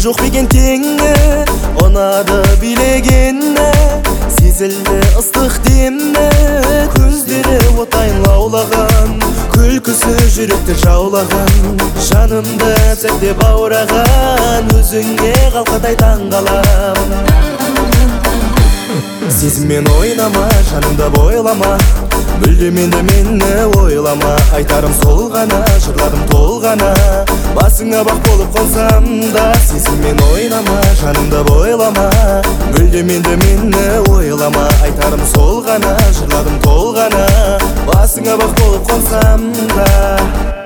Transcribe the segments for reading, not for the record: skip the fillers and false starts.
жок бекен теңі, ұнады билегенне, сезілді ыстық демі, көздері отайын лаулаған, күлкісі жүректі жаулаған, жанымды сәтте баураған, өзіңе қалқадай таңғалам. Сезіммен ойнама, жанымда бойлама, мүлдем енді мені ойлама, айтарым сол ғана, жырладым толғана, басыңа бақ болып қонсам да. Сезіммен ойнама, жанымда бойлама, мүлдем енді мені ойлама, айтарым сол ғана, жырладым толғана, басыңа бақ болып қонсам да.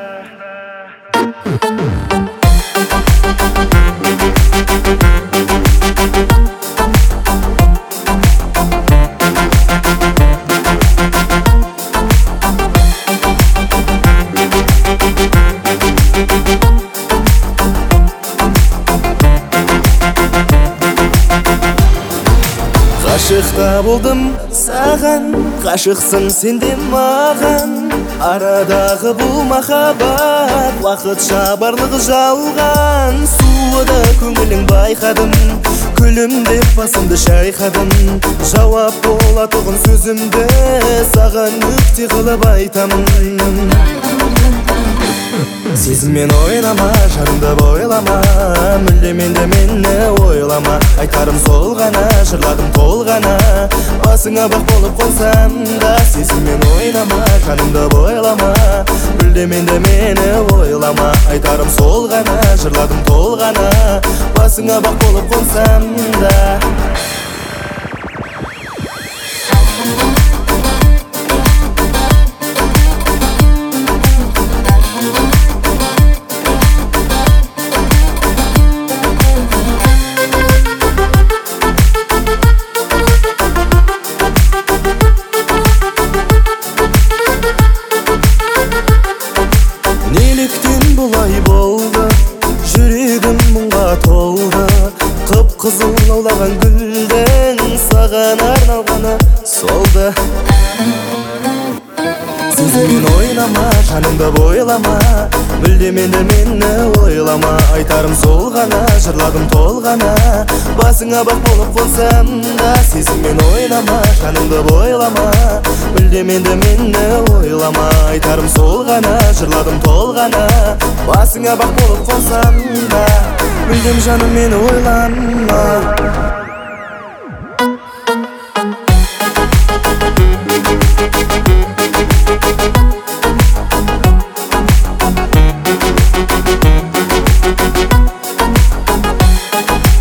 Ғашықта болдым саған, ғашықсың сен де маған, арадағы бұл махаббат уақытша барлығы жалған. Суыда көңілің байқадым, күлімдеп басымды шайқадым, жауап болатұғын сөзімді саған нүкте қылып айтамын. Сезіммен ойнама, жанымда бойлама, мүлдем енді мені ойлама, айтарым сол ғана, жырладым толғана, басыңа бақ болып қонсам да. Сезіммен ойнама, жанымда бойлама, мүлдем енді мені ойлама, айтарым сол ғана, жырладым толғана, басыңа бақ болып қонсам да. Неліктен бұлай болды, жүрегім мұңға толды, қып-қызыл лаулаған гүлдің саған арналғаны солды. Сезіммен ойнама, жанымда бойлама, мүлдем енді мені ойлама, айтарым сол ғана, жырладым толғана, басыңа бақ болып қонсам да. Сезіммен ойнама, жанымда бойлама, мүлдем енді мені ойлама, айтарым сол ғана, жырладым толғана, басыңа бақ болып қонсам да. Мүлдем жаным мені ойлама.